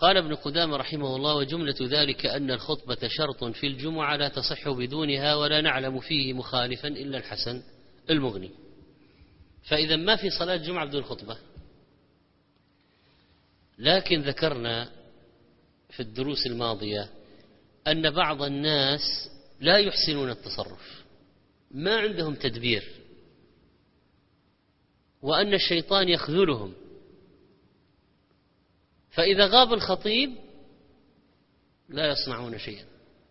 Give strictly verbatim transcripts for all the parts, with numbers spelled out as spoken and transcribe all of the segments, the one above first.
قال ابن قدامة رحمه الله: وجملة ذلك أن الخطبة شرط في الجمعة لا تصح بدونها، ولا نعلم فيه مخالفا إلا الحسن المغني. فإذا ما في صلاة جمعة بدون خطبة. لكن ذكرنا في الدروس الماضية أن بعض الناس لا يحسنون التصرف، ما عندهم تدبير، وأن الشيطان يخذلهم، فإذا غاب الخطيب لا يصنعون شيئا،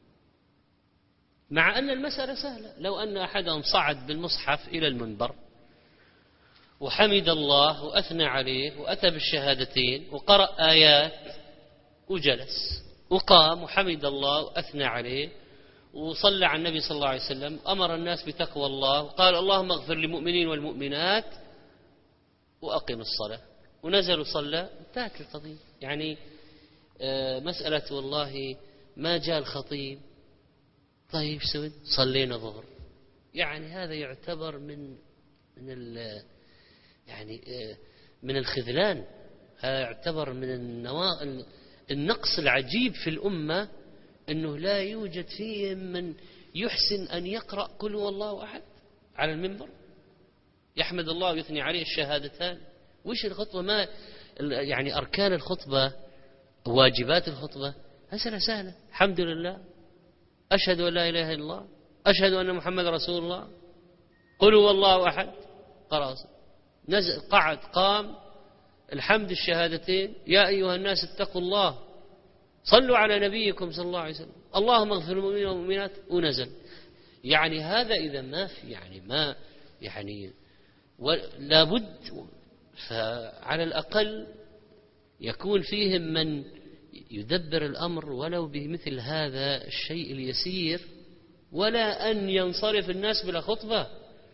مع أن المسألة سهلة. لو أن أحدهم صعد بالمصحف إلى المنبر وحمد الله وأثنى عليه وأتى بالشهادتين وقرأ آيات وجلس وقام وحمد الله وأثنى عليه وصلى على النبي صلى الله عليه وسلم، أمر الناس بتقوى الله وقال اللهم اغفر للمؤمنين والمؤمنات وأقم الصلاة، ونزل وصلى، انتهت القضية. يعني مسألة والله ما جاء الخطيب، طيب سويت صلينا ظهر، يعني هذا يعتبر من من ال يعني من الخذلان، هذا يعتبر من النوا... النقص العجيب في الأمة، أنه لا يوجد فيهم من يحسن أن يقرأ قل هو الله أحد على المنبر، يحمد الله ويثني عليه الشهادتان. وش الخطبة؟ ما يعني أركان الخطبة، واجبات الخطبة مسألة سهلة. الحمد لله، أشهد أن لا إله إلا الله، أشهد أن محمد رسول الله، قل هو الله أحد، خلاص نزل، قعد، قام، الحمد، الشهادتين، يا أيها الناس اتقوا الله، صلوا على نبيكم صلى الله عليه وسلم، اللهم اغفر للمؤمنين والمؤمنات، ونزل. يعني هذا إذا ما في يعني ما يعني لابد، فعلى الأقل يكون فيهم من يدبر الأمر ولو بمثل هذا الشيء اليسير، ولا أن ينصرف الناس بلا خطبة.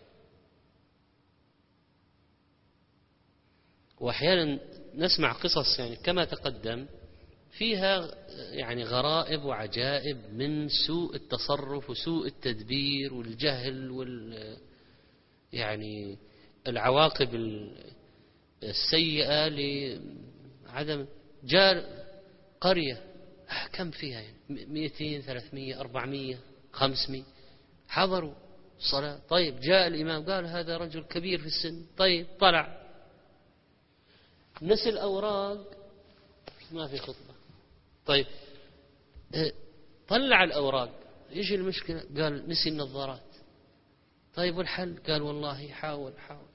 وأحيانا نسمع قصص يعني كما تقدم فيها يعني غرائب وعجائب من سوء التصرف وسوء التدبير والجهل وال يعني العواقب السيئة لعدم. جاء قرية كم فيها يعني مئتين ثلاثمية أربعمية خمسمية حضروا الصلاة، طيب جاء الإمام قال هذا رجل كبير في السن، طيب طلع نسي الأوراق، ما في خطبة، طيب طلع الأوراق، إيش المشكلة؟ قال نسي النظارات، طيب والحل؟ قال والله حاول حاول،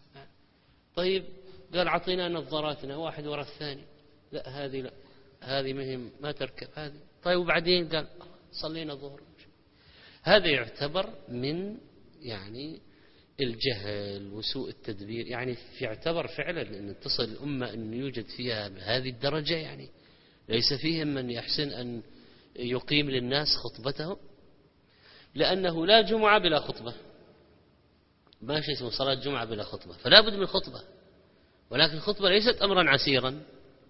طيب قال عطينا نظاراتنا واحد وراء الثاني، لا هذه لا هذه مهم ما تركب هذه، طيب وبعدين؟ قال صلينا الظهر. هذا يعتبر من يعني الجهل وسوء التدبير، يعني يعتبر فعلا أن تصل الأمة أن يوجد فيها هذه الدرجة، يعني ليس فيهم من يحسن أن يقيم للناس خطبتهم، لأنه لا جمعة بلا خطبة، ما شيء اسمه صلاة جمعة بلا خطبة، فلا بد من خطبة، ولكن الخطبة ليست أمرا عسيرا.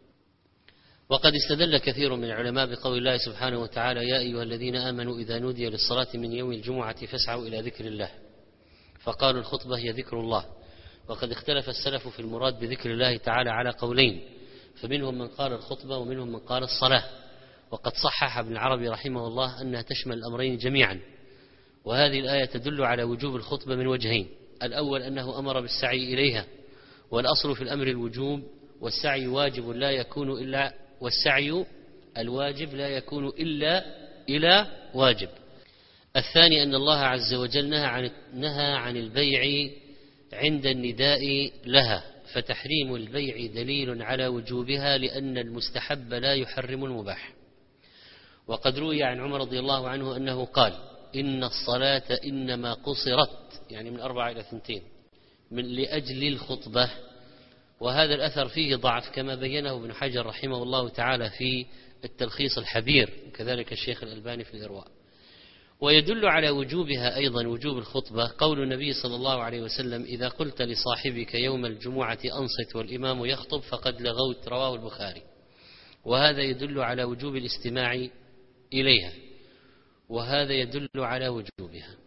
وقد استدل كثير من العلماء بقول الله سبحانه وتعالى يا أيها الذين آمنوا إذا نودي للصلاة من يوم الجمعة فاسعوا إلى ذكر الله، فقالوا الخطبة هي ذكر الله. وقد اختلف السلف في المراد بذكر الله تعالى على قولين، فمنهم من قال الخطبة ومنهم من قال الصلاة. وقد صحح ابن العربي رحمه الله أنها تشمل الأمرين جميعا. وهذه الآية تدل على وجوب الخطبة من وجهين: الأول أنه أمر بالسعي إليها، والأصل في الأمر الوجوب، والسعي واجب لا يكون إلا والسعي الواجب لا يكون إلا إلى واجب. الثاني أن الله عز وجل نهى عن, نهى عن البيع عند النداء لها، فتحريم البيع دليل على وجوبها، لأن المستحب لا يحرم المباح. وقد روي عن عمر رضي الله عنه أنه قال إن الصلاة إنما قصرت، يعني من أربعة إلى ثنتين، من لأجل الخطبة. وهذا الأثر فيه ضعف كما بينه ابن حجر رحمه الله تعالى في التلخيص الحبير، وكذلك الشيخ الألباني في الإرواء. ويدل على وجوبها أيضا وجوب الخطبة قول النبي صلى الله عليه وسلم إذا قلت لصاحبك يوم الجمعة أنصت والإمام يخطب فقد لغوت، رواه البخاري. وهذا يدل على وجوب الاستماع إليها، وهذا يدل على وجوبها.